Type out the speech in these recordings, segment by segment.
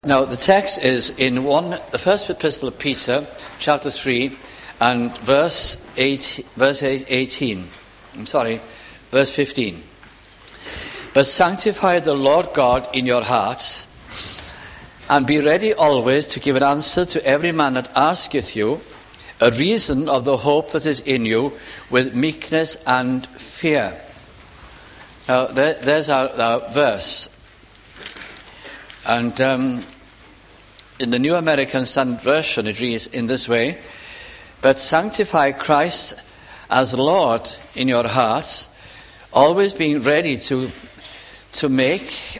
Now, the text is in the first epistle of Peter, chapter 3, and verse 15. But sanctify the Lord God in your hearts, and be ready always to give an answer to every man that asketh you a reason of the hope that is in you, with meekness and fear. Now, there's our verse. And in the New American Standard Version, it reads in this way: but sanctify Christ as Lord in your hearts, always being ready to make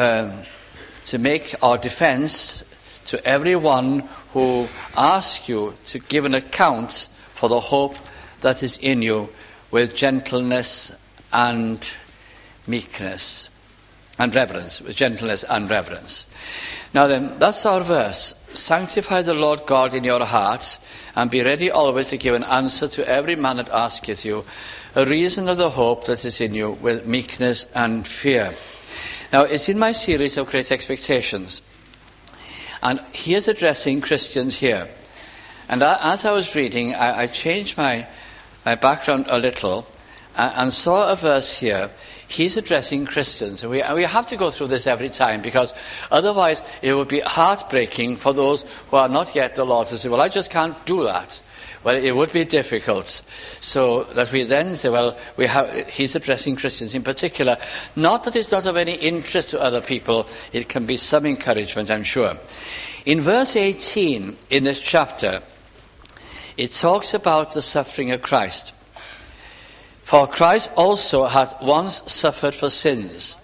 our defense to everyone who asks you to give an account for the hope that is in you, with gentleness and meekness and reverence, with gentleness and reverence. Now then, that's our verse. Sanctify the Lord God in your hearts, and be ready always to give an answer to every man that asketh you a reason of the hope that is in you, with meekness and fear. Now, it's in my series of Great Expectations, and he is addressing Christians here. And as I was reading, I changed my background a little and saw a verse here. He's addressing Christians. And we have to go through this every time, because otherwise it would be heartbreaking for those who are not yet the Lord to say, well, I just can't do that. Well, it would be difficult. So that we then say, well, he's addressing Christians in particular. Not that it's not of any interest to other people. It can be some encouragement, I'm sure. In verse 18 in this chapter, it talks about the suffering of Christ. For Christ also hath once suffered for sins,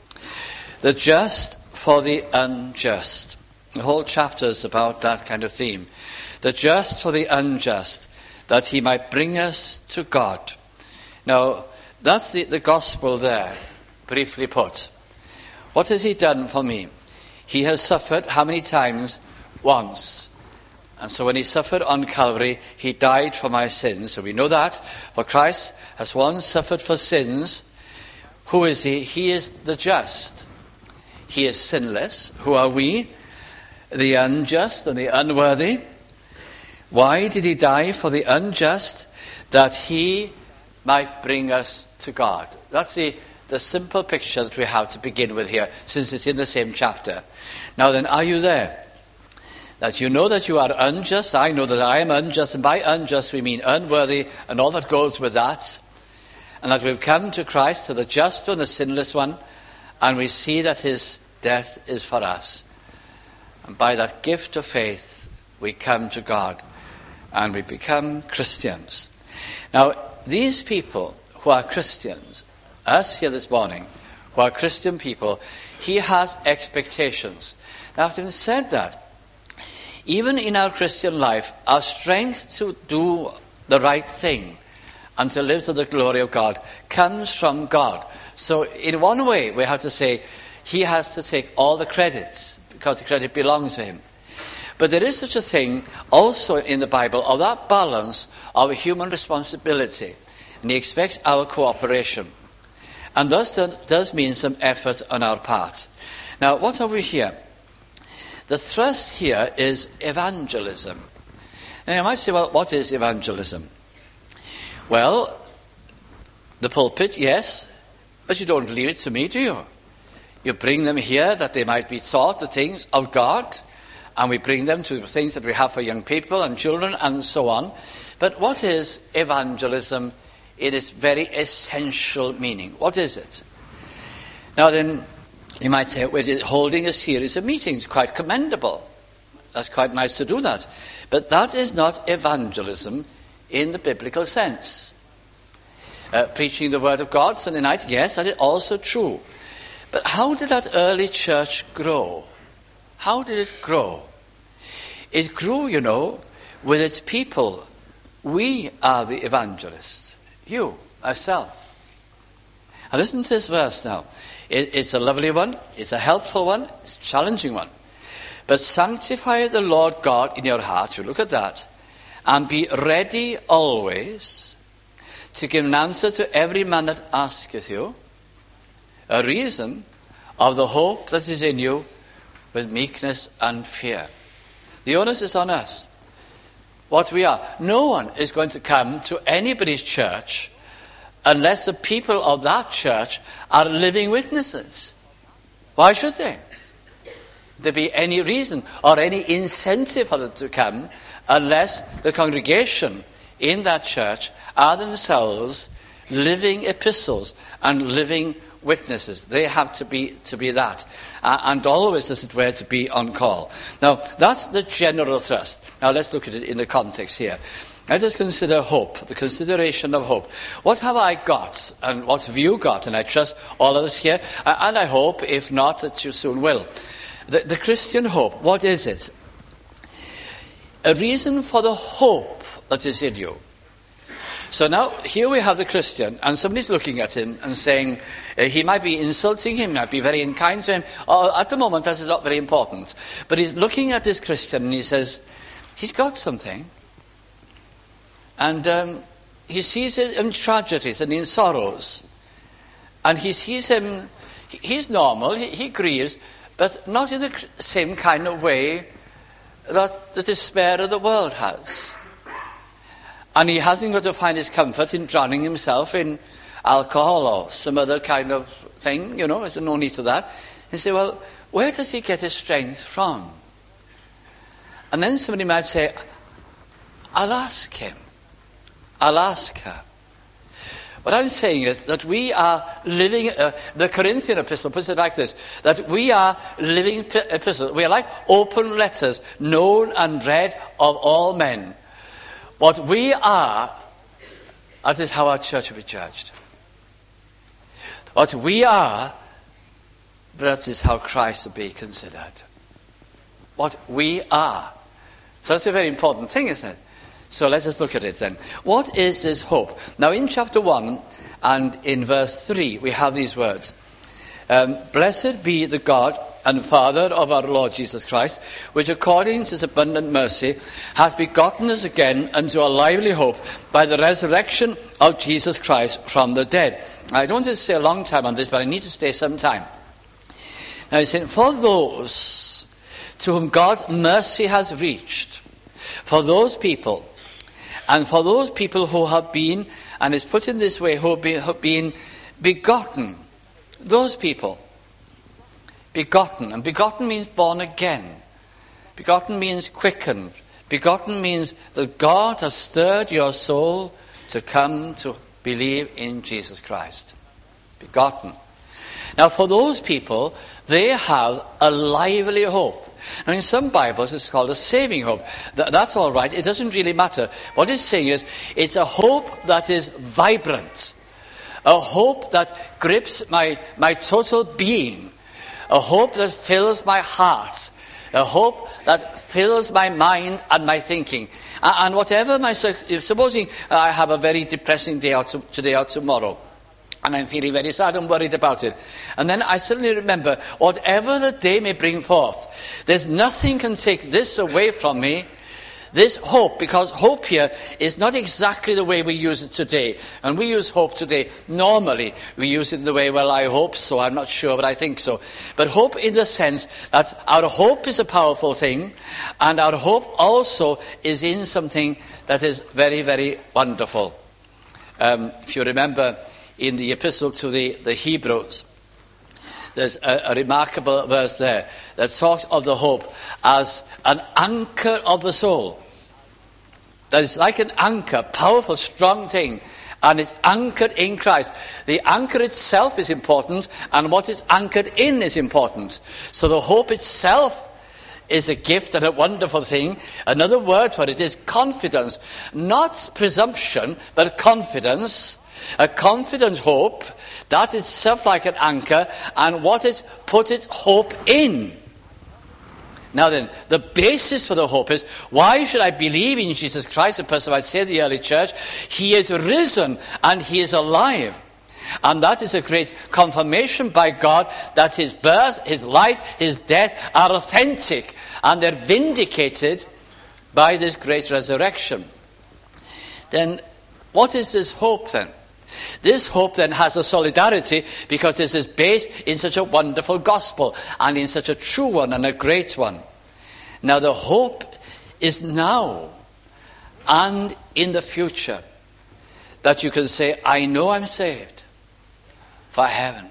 the just for the unjust. The whole chapter is about that kind of theme. The just for the unjust, that he might bring us to God. Now, that's the gospel there, briefly put. What has he done for me? He has suffered how many times? Once. And so when he suffered on Calvary, he died for my sins. So we know that. For Christ has once suffered for sins. Who is he? He is the just. He is sinless. Who are we? The unjust and the unworthy. Why did he die for the unjust? That he might bring us to God. That's the simple picture that we have to begin with here, since it's in the same chapter. Now then, are you there? That you know that you are unjust. I know that I am unjust. And by unjust we mean unworthy and all that goes with that. And that we've come to Christ, to the just one, the sinless one. And we see that his death is for us. And by that gift of faith, we come to God. And we become Christians. Now, these people who are Christians, us here this morning, who are Christian people, he has expectations. Now, having said that, even in our Christian life, our strength to do the right thing and to live to the glory of God comes from God. So in one way, we have to say he has to take all the credit, because the credit belongs to him. But there is such a thing also in the Bible, of that balance of human responsibility. And he expects our cooperation. And thus does mean some effort on our part. Now, what have we here? The thrust here is evangelism. Now you might say, well, what is evangelism? Well, the pulpit, yes, but you don't leave it to me, do you? You bring them here that they might be taught the things of God, and we bring them to the things that we have for young people and children and so on. But what is evangelism in its very essential meaning? What is it? Now then, you might say, we're holding a series of meetings, quite commendable. That's quite nice to do that. But that is not evangelism in the biblical sense. Preaching the word of God Sunday night, yes, that is also true. But how did that early church grow? How did it grow? It grew, with its people. We are the evangelists. You, myself. And listen to this verse now. It's a lovely one, it's a helpful one, it's a challenging one. But sanctify the Lord God in your heart, you look at that, and be ready always to give an answer to every man that asketh you a reason of the hope that is in you, with meekness and fear. The onus is on us. What we are. No one is going to come to anybody's church unless the people of that church are living witnesses. Why should they? There be any reason or any incentive for them to come unless the congregation in that church are themselves living epistles and living witnesses. They have to be that. And always, as it were, to be on call. Now, that's the general thrust. Now, let's look at it in the context here. Let us consider hope, the consideration of hope. What have I got, and what have you got? And I trust all of us here, and I hope, if not, that you soon will. The Christian hope, what is it? A reason for the hope that is in you. So now, here we have the Christian, and somebody's looking at him and saying, he might be insulting him, might be very unkind to him. At the moment, that is not very important. But he's looking at this Christian, and he says, he's got something. And he sees it in tragedies and in sorrows. And he sees him, he's normal, he grieves, but not in the same kind of way that the despair of the world has. And he hasn't got to find his comfort in drowning himself in alcohol or some other kind of thing, there's no need to that. You say, well, where does he get his strength from? And then somebody might say, I'll ask him. I'll ask her. What I'm saying is that we are living, the Corinthian epistle puts it like this, that we are living epistles. We are like open letters, known and read of all men. What we are, that is how our church will be judged. What we are, that is how Christ will be considered. What we are. So that's a very important thing, isn't it? So let us look at it then. What is this hope? Now in chapter 1 and in verse 3 we have these words. Blessed be the God and Father of our Lord Jesus Christ, which according to his abundant mercy hath begotten us again unto a lively hope by the resurrection of Jesus Christ from the dead. I don't want to stay a long time on this, but I need to stay some time. Now he's saying, for those to whom God's mercy has reached, for those people, and for those people who have been, and it's put in this way, who have been begotten, those people, begotten, and begotten means born again. Begotten means quickened. Begotten means that God has stirred your soul to come to believe in Jesus Christ. Begotten. Now for those people, they have a lively hope. Now in some Bibles it's called a saving hope. That's all right, it doesn't really matter. What it's saying is, it's a hope that is vibrant. A hope that grips my total being. A hope that fills my heart. A hope that fills my mind and my thinking. And whatever supposing I have a very depressing day today or tomorrow, and I'm feeling very sad and worried about it. And then I suddenly remember, whatever the day may bring forth, there's nothing can take this away from me, this hope, because hope here is not exactly the way we use it today. And we use hope today, normally, we use it in the way, well, I hope so, I'm not sure, but I think so. But hope in the sense that our hope is a powerful thing, and our hope also is in something that is very, very wonderful. If you remember, in the epistle to the Hebrews, there's a remarkable verse there that talks of the hope as an anchor of the soul. That is like an anchor, powerful, strong thing, and it's anchored in Christ. The anchor itself is important, and what it's anchored in is important. So the hope itself is a gift and a wonderful thing. Another word for it is confidence. Not presumption, but confidence. A confident hope, that is itself like an anchor, and what it put its hope in. Now then, the basis for the hope is, why should I believe in Jesus Christ? A person might say in the early church, he is risen and he is alive. And that is a great confirmation by God that his birth, his life, his death are authentic, and they're vindicated by this great resurrection. Then, what is this hope then? This hope then has a solidarity because this is based in such a wonderful gospel and in such a true one and a great one. Now the hope is now and in the future that you can say, I know I'm saved for heaven.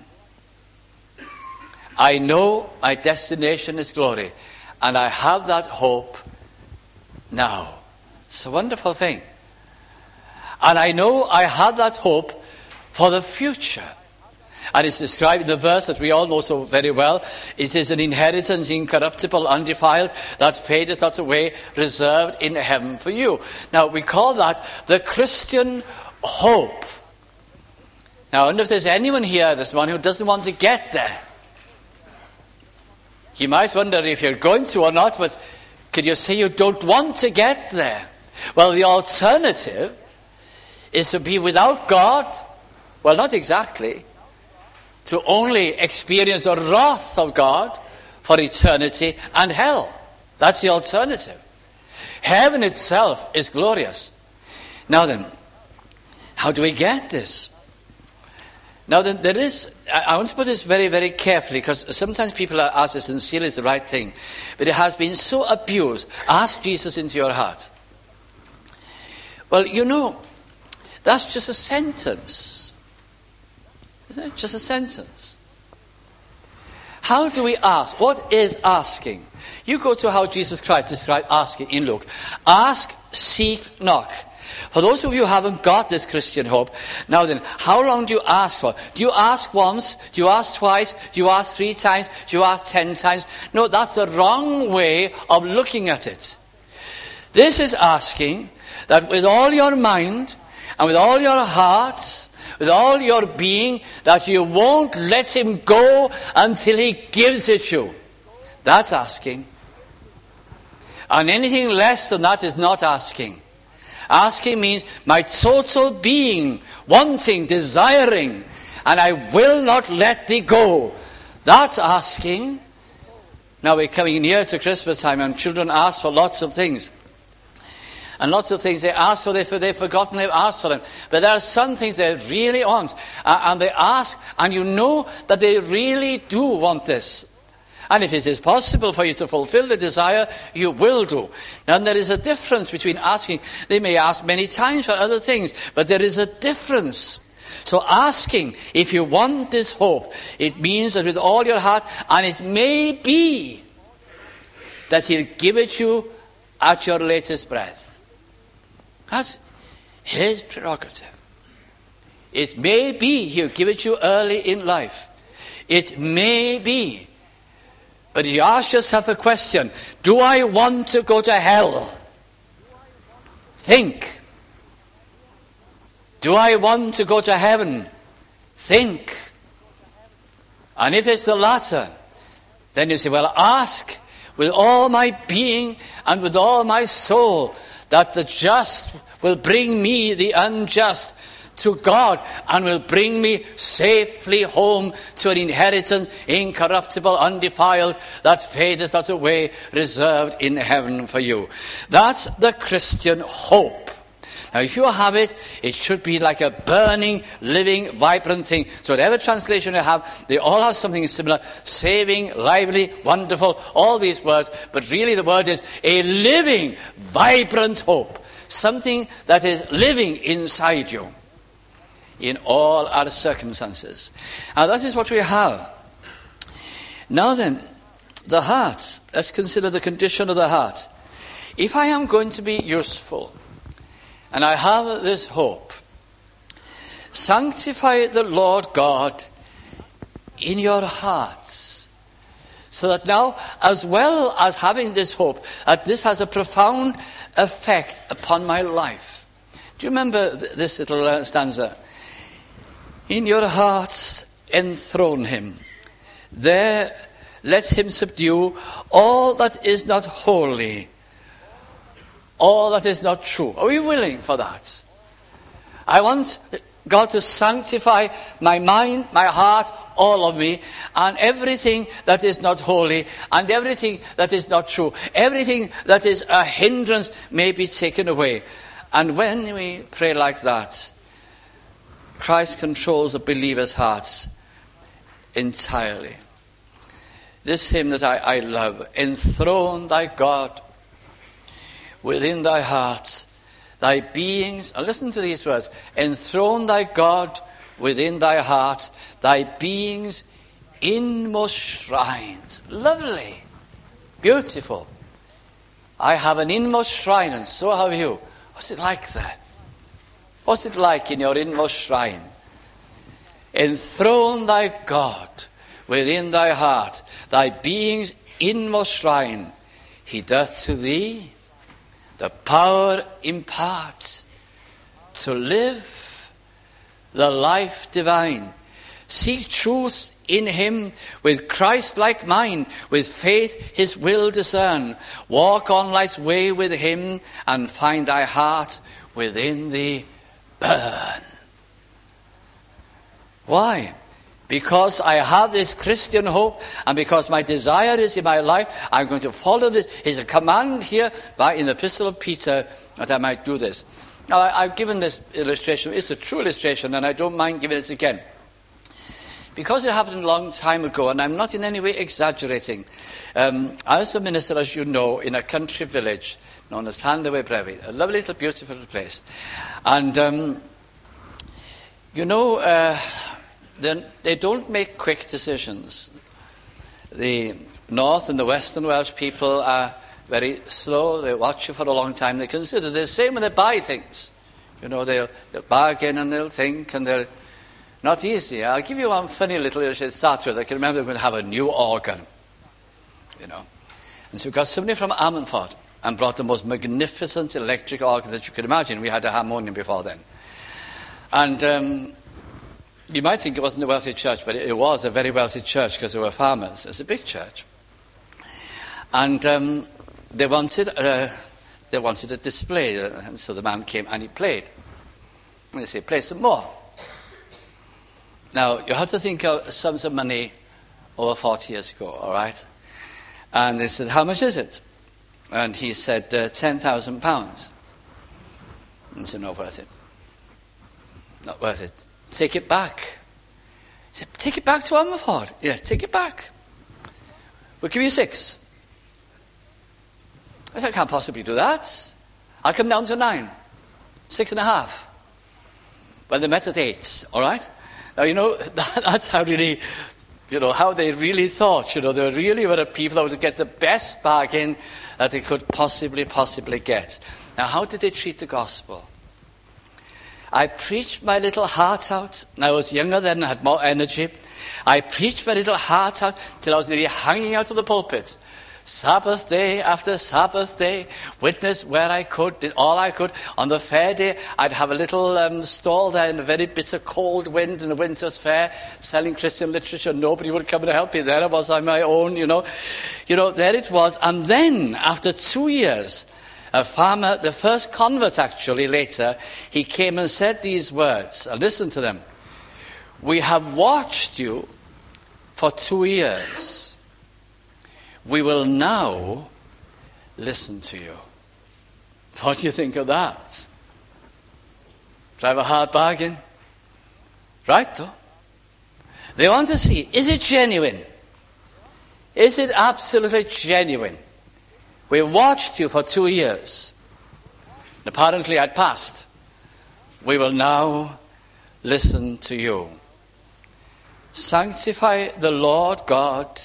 I know my destination is glory, and I have that hope now. It's a wonderful thing. And I know I have that hope for the future. And it's described in the verse that we all know so very well. It is an inheritance incorruptible, undefiled, that fadeth not away, reserved in heaven for you. Now, we call that the Christian hope. Now, I wonder if there's anyone here this morning who doesn't want to get there. You might wonder if you're going to or not, but could you say you don't want to get there? Well, the alternative is to be without God. Well, not exactly. To only experience the wrath of God for eternity and hell. That's the alternative. Heaven itself is glorious. Now then, how do we get this? Now then, there is, I want to put this very, very carefully, because sometimes people ask this sincerely is the right thing, but it has been so abused. Ask Jesus into your heart. Well, you know, that's just a sentence. Isn't it? Just a sentence. How do we ask? What is asking? You go to how Jesus Christ described asking in Luke. Ask, seek, knock. For those of you who haven't got this Christian hope, now then, how long do you ask for? Do you ask once? Do you ask twice? Do you ask 3 times? Do you ask 10 times? No, that's the wrong way of looking at it. This is asking that with all your mind and with all your heart, with all your being, that you won't let him go until he gives it you. That's asking. And anything less than that is not asking. Asking means my total being, wanting, desiring, and I will not let thee go. That's asking. Now we're coming near to Christmas time, and children ask for lots of things. And lots of things they ask for, they've forgotten they've asked for them. But there are some things they really want. And they ask, and you know that they really do want this. And if it is possible for you to fulfill the desire, you will do. Now there is a difference between asking. They may ask many times for other things, but there is a difference. So asking, if you want this hope, it means that with all your heart, and it may be that he'll give it you at your latest breath. That's his prerogative. It may be he'll give it you early in life. It may be. But you ask yourself a question, do I want to go to hell? Think. Do I want to go to heaven? Think. And if it's the latter, then you say, well, ask with all my being and with all my soul that the just will bring me, the unjust, to God, and will bring me safely home to an inheritance incorruptible, undefiled, that fadeth not away, reserved in heaven for you. That's the Christian hope. Now, if you have it, it should be like a burning, living, vibrant thing. So whatever translation you have, they all have something similar. Saving, lively, wonderful, all these words. But really the word is a living, vibrant hope. Something that is living inside you in all our circumstances. And that is what we have. Now then, the heart. Let's consider the condition of the heart. If I am going to be useful, and I have this hope, sanctify the Lord God in your hearts. So that now, as well as having this hope, that this has a profound effect upon my life. Do you remember this little stanza? In your hearts enthrone him. There let him subdue all that is not holy, all that is not true. Are we willing for that? I want God to sanctify my mind, my heart, all of me, and everything that is not holy, and everything that is not true. Everything that is a hindrance may be taken away. And when we pray like that, Christ controls the believer's hearts entirely. This hymn that I love, enthrone thy God within thy heart, thy beings, and listen to these words, enthrone thy God within thy heart, thy beings' inmost shrines. Lovely, beautiful. I have an inmost shrine, and so have you. What's it like there? What's it like in your inmost shrine? Enthrone thy God within thy heart, thy being's inmost shrine. He doth to thee the power impart to live the life divine. Seek truth in him with Christ-like mind, with faith his will discern. Walk on life's way with him and find thy heart within thee burn. Why? Because I have this Christian hope, and because my desire is in my life, I'm going to follow this. It's a command here in the Epistle of Peter that I might do this. Now, I've given this illustration. It's a true illustration, and I don't mind giving it again. Because it happened a long time ago, and I'm not in any way exaggerating. I was a minister, as you know, in a country village known as Llanddewi Brefi, a lovely little beautiful place. And, they don't make quick decisions. The North and the Western Welsh people are very slow. They watch you for a long time. They consider the same when they buy things. They'll bargain and they'll think, and they're not easy. I'll give you one funny little illustration to start with. I can remember we're going to have a new organ, And so we got somebody from Ammanford and brought the most magnificent electric organ that you could imagine. We had a harmonium before then. And you might think it wasn't a wealthy church, but it was a very wealthy church because there were farmers. It was a big church. And they wanted a display. And so the man came and he played. And they said, play some more. Now, you have to think of sums of money over 40 years ago, all right? And they said, how much is it? And he said, £10,000. And he said, not worth it. Not worth it. Take it back. He said, take it back to Ammanford. Yes, take it back. We'll give you 6. I said, I can't possibly do that. I'll come down to 9. 6.5. Well, they met at 8, all right? Now, that's how really, how they really thought. They really were the people that would get the best bargain that they could possibly get. Now, how did they treat the gospel? I preached my little heart out. I was younger then, I had more energy. I preached my little heart out till I was nearly hanging out of the pulpit. Sabbath day after Sabbath day, witness where I could, did all I could. On the fair day, I'd have a little stall there in a very bitter cold wind in the winter's fair, selling Christian literature. Nobody would come and help me. There I was on my own, there it was. And then, after 2 years, a farmer, the first convert actually later, he came and said these words. Listen to them. We have watched you for 2 years. We will now listen to you. What do you think of that? Drive a hard bargain? Right, though? They want to see, is it genuine? Is it absolutely genuine? We watched you for 2 years. And apparently I'd passed. We will now listen to you. Sanctify the Lord God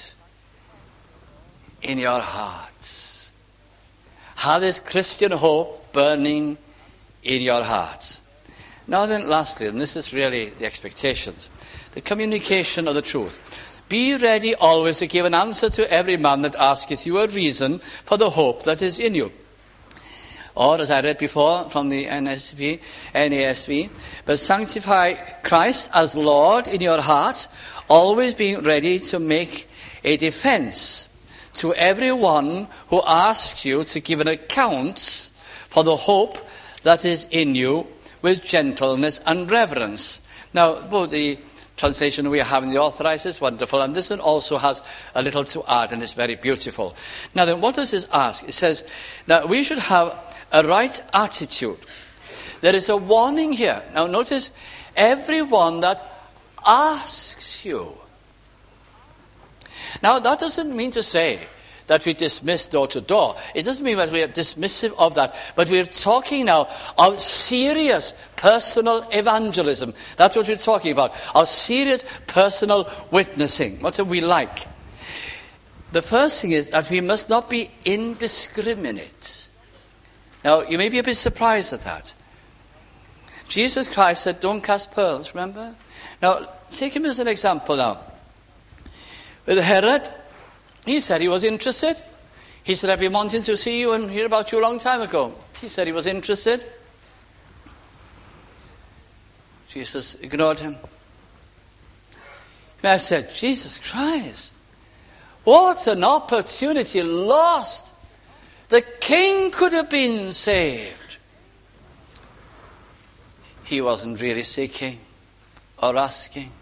in your hearts. Have this Christian hope burning in your hearts. Now then, lastly, and this is really the expectations, the communication of the truth. Be ready always to give an answer to every man that asketh you a reason for the hope that is in you. Or, as I read before from the NASV, but sanctify Christ as Lord in your heart, always being ready to make a defense to everyone who asks you to give an account for the hope that is in you with gentleness and reverence. Now, both the translation we have in the Authorized is wonderful, and this one also has a little to add, and it's very beautiful. Now then, what does this ask? It says that we should have a right attitude. There is a warning here. Now notice, everyone that asks you. Now, that doesn't mean to say that we dismiss door to door. It doesn't mean that we are dismissive of that. But we're talking now of serious personal evangelism. That's what we're talking about. Of serious personal witnessing. What are we like? The first thing is that we must not be indiscriminate. Now, you may be a bit surprised at that. Jesus Christ said, don't cast pearls, remember? Now, take him as an example now. With Herod, he said he was interested. He said, I've been wanting to see you and hear about you a long time ago. He said he was interested. Jesus ignored him. I said, Jesus Christ, what an opportunity lost. The king could have been saved. He wasn't really seeking or asking.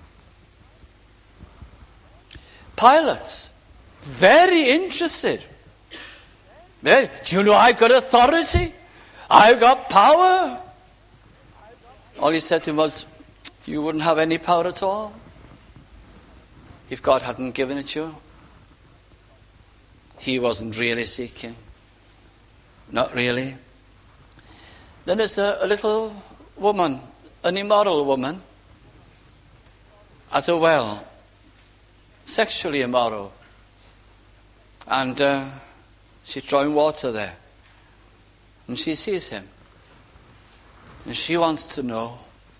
Pilate, very interested. Do you know I've got authority? I've got power. All he said to him was, you wouldn't have any power at all if God hadn't given it you. He wasn't really seeking. Not really. Then there's a little woman, an immoral woman, at a well, sexually immoral. And she's drawing water there. And she sees him. And she wants to know.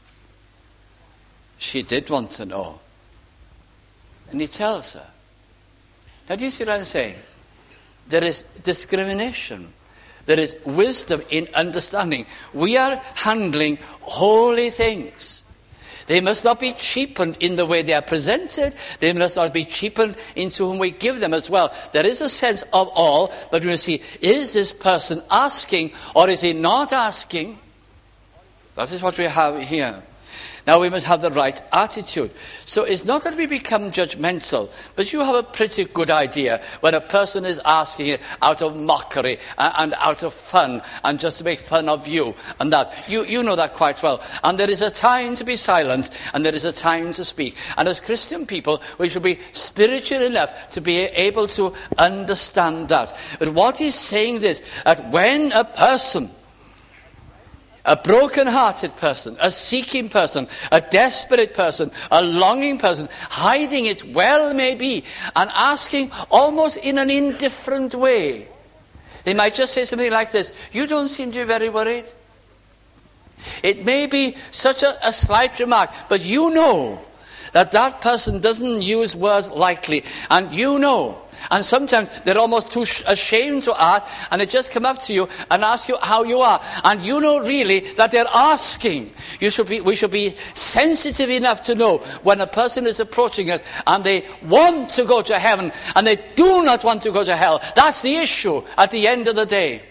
She did want to know. And he tells her. Now, do you see what I'm saying? There is discrimination. There is wisdom in understanding. We are handling holy things. They must not be cheapened in the way they are presented. They must not be cheapened into whom we give them as well. There is a sense of all, but we must see, is this person asking or is he not asking? That is what we have here. Now we must have the right attitude. So it's not that we become judgmental, but you have a pretty good idea when a person is asking it out of mockery and out of fun and just to make fun of you and that. You know that quite well. And there is a time to be silent and there is a time to speak. And as Christian people, we should be spiritual enough to be able to understand that. But what he's saying is that when a person, a broken-hearted person, a seeking person, a desperate person, a longing person, hiding it well maybe, and asking almost in an indifferent way. They might just say something like this, you don't seem to be very worried. It may be such a slight remark, but you know that that person doesn't use words lightly, and you know. And sometimes they're almost too ashamed to ask, and they just come up to you and ask you how you are. And you know really that they're asking. We should be sensitive enough to know when a person is approaching us and they want to go to heaven and they do not want to go to hell. That's the issue at the end of the day.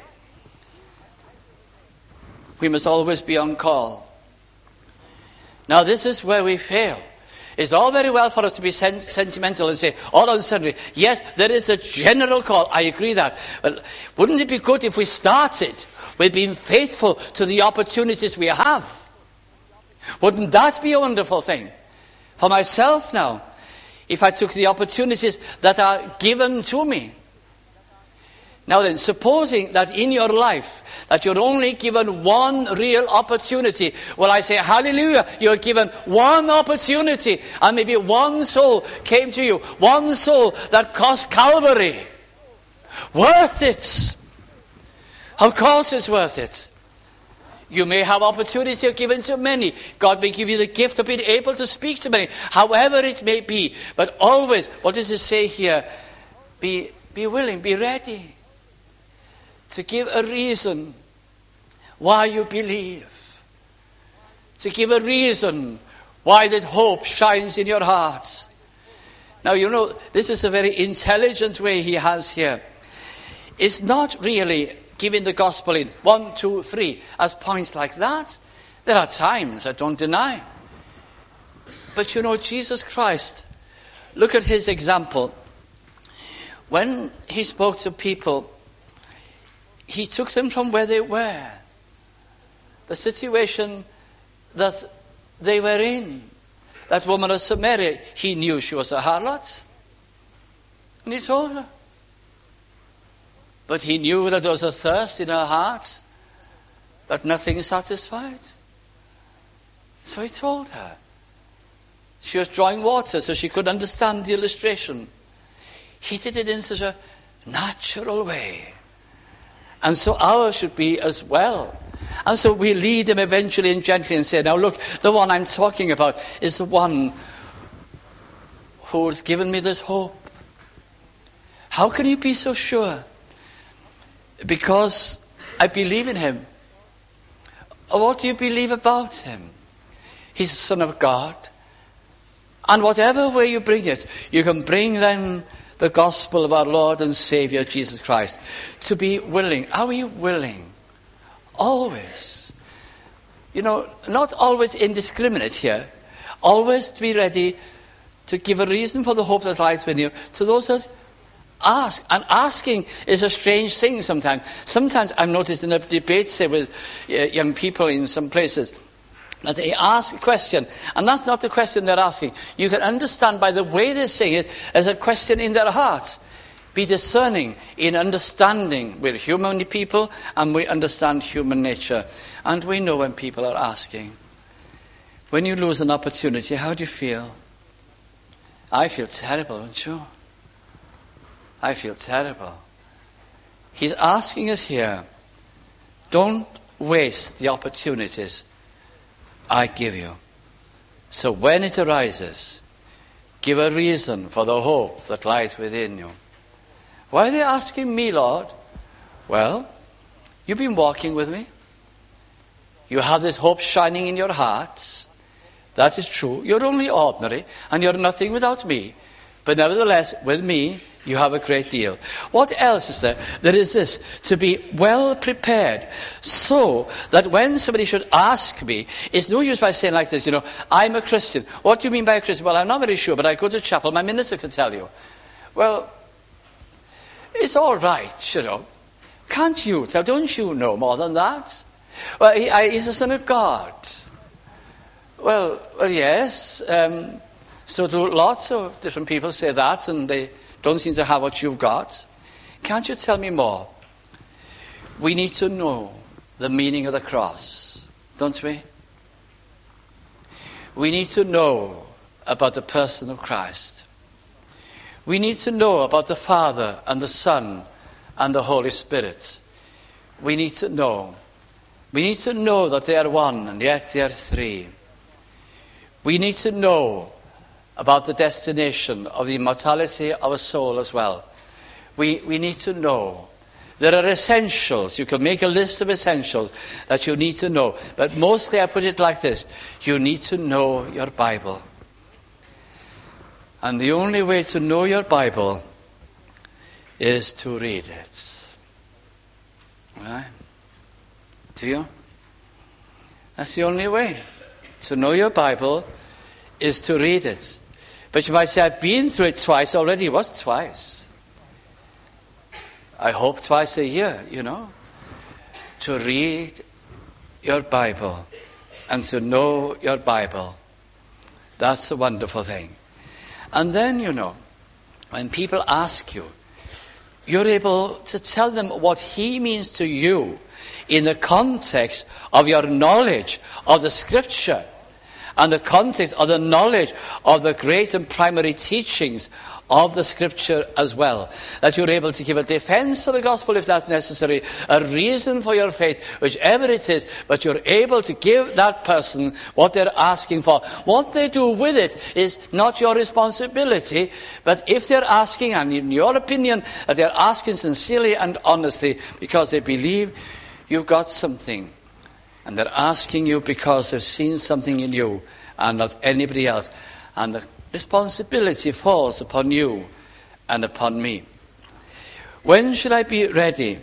We must always be on call. Now this is where we fail. It's all very well for us to be sentimental and say, all on suddenly, yes, there is a general call. I agree that. But wouldn't it be good if we started with being faithful to the opportunities we have? Wouldn't that be a wonderful thing? For myself now, if I took the opportunities that are given to me. Now then, supposing that in your life, that you're only given one real opportunity. Well, I say, hallelujah, you're given one opportunity. And maybe one soul came to you. One soul that cost Calvary. Worth it. Of course it's worth it. You may have opportunities you're given to many. God may give you the gift of being able to speak to many. However it may be. But always, what does it say here? Be willing, be ready. To give a reason why you believe. To give a reason why that hope shines in your hearts. Now, you know, this is a very intelligent way he has here. It's not really giving the gospel in 1, 2, 3 as points like that. There are times, I don't deny. But you know, Jesus Christ, look at his example. When he spoke to people, he took them from where they were. The situation that they were in. That woman of Samaria, he knew she was a harlot. And he told her. But he knew that there was a thirst in her heart, that nothing satisfied. So he told her. She was drawing water so she could understand the illustration. He did it in such a natural way. And so ours should be as well. And so we lead him eventually and gently and say, now look, the one I'm talking about is the one who has given me this hope. How can you be so sure? Because I believe in him. What do you believe about him? He's the Son of God. And whatever way you bring it, you can bring then the gospel of our Lord and Savior Jesus Christ. To be willing. Are we willing? Always. Not always indiscriminate here. Always to be ready to give a reason for the hope that lies within you to those that ask. And asking is a strange thing sometimes. Sometimes I've noticed in a debate, say, with young people in some places, that they ask a question, and that's not the question they're asking. You can understand by the way they're saying it as a question in their hearts. Be discerning in understanding. We're human people, and we understand human nature. And we know when people are asking. When you lose an opportunity, how do you feel? I feel terrible, don't you? I feel terrible. He's asking us here, don't waste the opportunities I give you. So when it arises, give a reason for the hope that lies within you. Why are they asking me, Lord? Well, you've been walking with me. You have this hope shining in your hearts. That is true. You're only ordinary, and you're nothing without me. But nevertheless, with me, you have a great deal. What else is there? There is this, to be well prepared, so that when somebody should ask me, it's no use by saying like this, I'm a Christian. What do you mean by a Christian? Well, I'm not very sure, but I go to chapel. My minister can tell you. Well, it's all right, Can't you tell? Don't you know more than that? Well, he's the Son of God. Well, yes. So do lots of different people say that, and they don't seem to have what you've got. Can't you tell me more? We need to know the meaning of the cross, don't we? We need to know about the person of Christ. We need to know about the Father and the Son and the Holy Spirit. We need to know. We need to know that they are one and yet they are three. We need to know about the destination of the immortality of a soul as well. We need to know. There are essentials. You can make a list of essentials that you need to know. But mostly I put it like this. You need to know your Bible. And the only way to know your Bible is to read it. Right? Do you? That's the only way. To know your Bible is to read it. But you might say, I've been through it twice already. What's twice? I hope twice a year, to read your Bible and to know your Bible. That's a wonderful thing. And then, when people ask you, you're able to tell them what he means to you in the context of your knowledge of the Scripture and the context of the knowledge of the great and primary teachings of the Scripture as well. That you're able to give a defense for the gospel if that's necessary, a reason for your faith, whichever it is, but you're able to give that person what they're asking for. What they do with it is not your responsibility, but if they're asking, and in your opinion, that they're asking sincerely and honestly because they believe you've got something, and they're asking you because they've seen something in you and not anybody else, and the responsibility falls upon you and upon me. When should I be ready?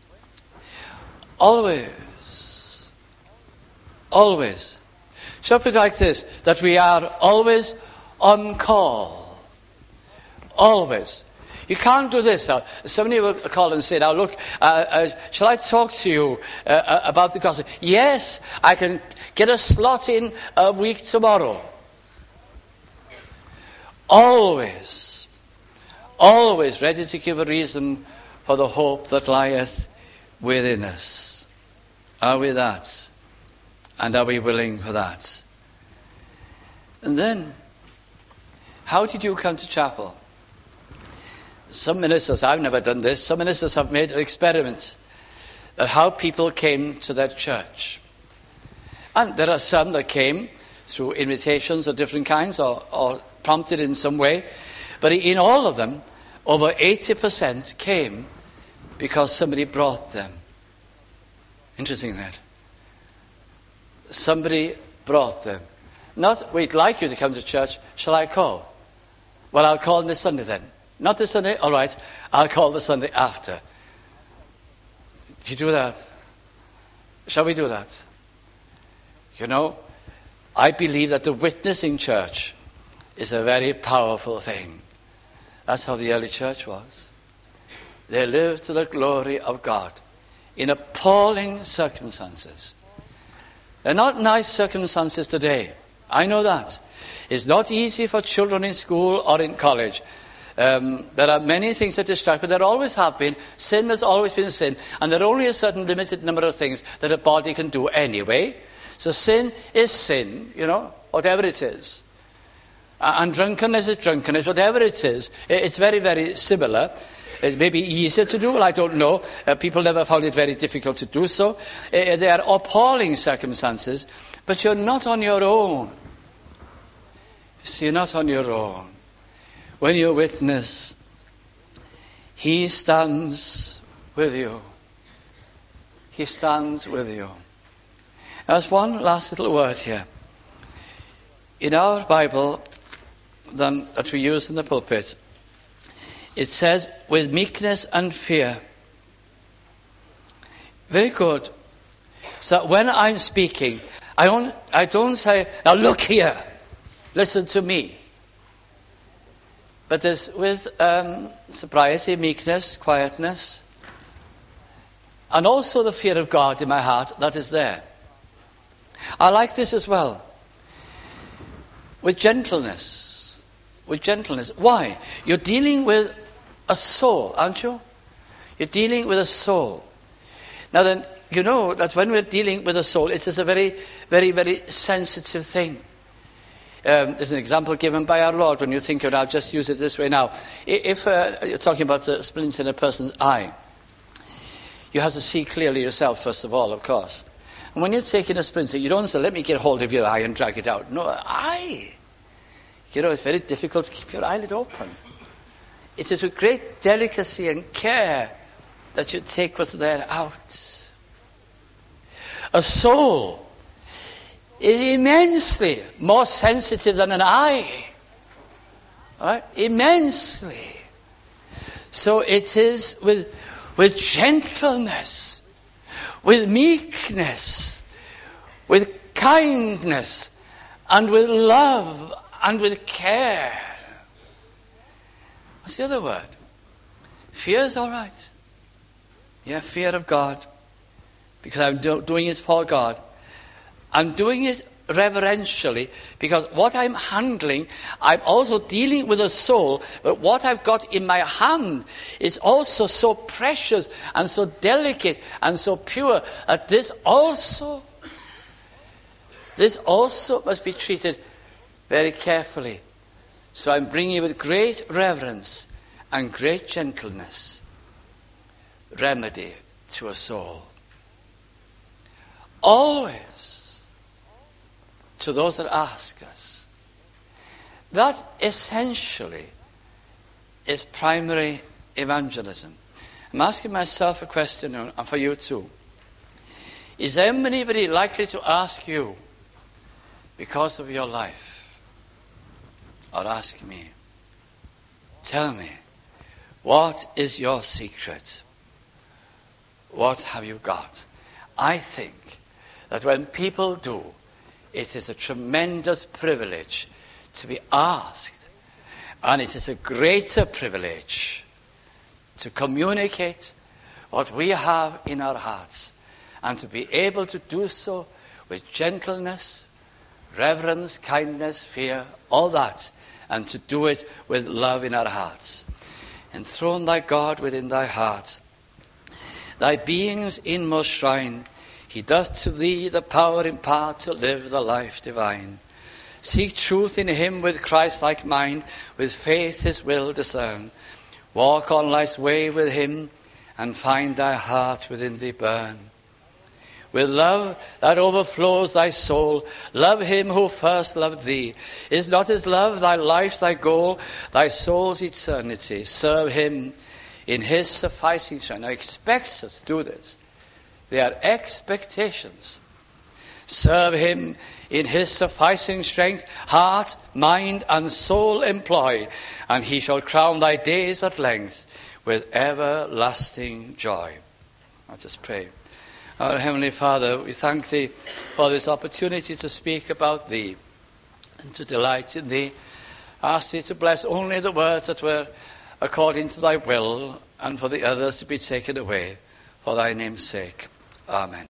Always. Always. Shall I put it like this? That we are always on call. Always. You can't do this. Somebody will call and say, now look, shall I talk to you about the gospel? Yes, I can get a slot in a week tomorrow. Always ready to give a reason for the hope that lieth within us. Are we that? And are we willing for that? And then, how did you come to chapel? Some ministers, I've never done this, some ministers have made an experiment at how people came to their church. And there are some that came through invitations of different kinds or prompted in some way. But in all of them, over 80% came because somebody brought them. Interesting that. Somebody brought them. Not, we'd like you to come to church, shall I call? Well, I'll call this Sunday then. Not this Sunday? All right, I'll call the Sunday after. Did you do that? Shall we do that? You know, I believe that the witnessing church is a very powerful thing. That's how the early church was. They lived to the glory of God in appalling circumstances. They're not nice circumstances today. I know that. It's not easy for children in school or in college. There are many things that distract, but there always have been. Sin has always been sin, and there are only a certain limited number of things that a body can do anyway. So sin is sin, you know, whatever it is. And drunkenness is drunkenness, whatever it is. It's very, very similar. It may be easier to do, well, I don't know. People never found it very difficult to do so. They are appalling circumstances, but you're not on your own. You see, you're not on your own. When you witness, He stands with you. He stands with you. There's one last little word here. In our Bible that we use in the pulpit, it says, with meekness and fear. Very good. So when I'm speaking, I don't say, now look here, listen to me. But there's with sobriety, meekness, quietness, and also the fear of God in my heart that is there. I like this as well. With gentleness. With gentleness. Why? You're dealing with a soul, aren't you? You're dealing with a soul. Now then, you know that when we're dealing with a soul, it is a very, very, very sensitive thing. There's an example given by our Lord when you think of it. I'll just use it this way now. If you're talking about the splint in a person's eye, you have to see clearly yourself, first of all, of course. And when you're taking a splinter, you don't say, let me get hold of your eye and drag it out. No, eye. You know, it's very difficult to keep your eyelid open. It is with great delicacy and care that you take what's there out. A soul is immensely more sensitive than an eye. All right? Immensely. So it is with gentleness, with meekness, with kindness, and with love, and with care. What's the other word? Fear is all right. Yeah, fear of God. Because I'm doing it for God. I'm doing it reverentially because what I'm handling, I'm also dealing with a soul, but what I've got in my hand is also so precious and so delicate and so pure that this also must be treated very carefully. So I'm bringing with great reverence and great gentleness remedy to a soul. Always to those that ask us. That essentially is primary evangelism. I'm asking myself a question, and for you too. Is anybody likely to ask you because of your life? Or ask me, tell me, what is your secret? What have you got? I think that when people do, it is a tremendous privilege to be asked. And it is a greater privilege to communicate what we have in our hearts, and to be able to do so with gentleness, reverence, kindness, fear, all that, and to do it with love in our hearts. Enthrone thy God within thy heart, thy being's inmost shrine. He doth to thee the power impart to live the life divine. Seek truth in him with Christ-like mind, with faith his will discern. Walk on life's way with him, and find thy heart within thee burn. With love that overflows thy soul, love him who first loved thee. Is not his love thy life, thy goal, thy soul's eternity? Serve him in his sufficing strength. Now, expects us to do this. They are expectations. Serve him in his sufficing strength, heart, mind, and soul employ, and he shall crown thy days at length with everlasting joy. Let us pray. Our Heavenly Father, we thank thee for this opportunity to speak about thee and to delight in thee. Ask thee to bless only the words that were according to thy will, and for the others to be taken away for thy name's sake. Amen.